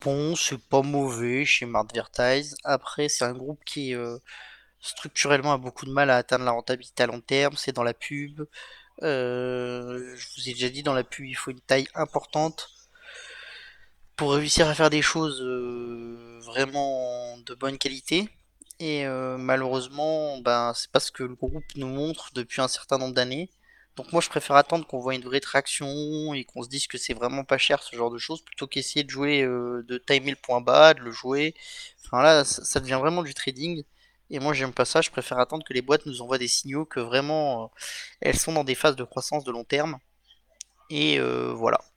bon, c'est pas mauvais chez Martvertise. Après, c'est un groupe qui structurellement a beaucoup de mal à atteindre la rentabilité à long terme. C'est dans la pub. Je vous ai déjà dit, dans la pub, il faut une taille importante pour réussir à faire des choses vraiment de bonne qualité. Et malheureusement, ben, c'est pas ce que le groupe nous montre depuis un certain nombre d'années. Donc moi, je préfère attendre qu'on voit une vraie traction et qu'on se dise que c'est vraiment pas cher ce genre de choses, plutôt qu'essayer de jouer, de timer le point bas, de le jouer. Enfin là, ça devient vraiment du trading. Et moi, j'aime pas ça. Je préfère attendre que les boîtes nous envoient des signaux que vraiment elles sont dans des phases de croissance de long terme. Et voilà.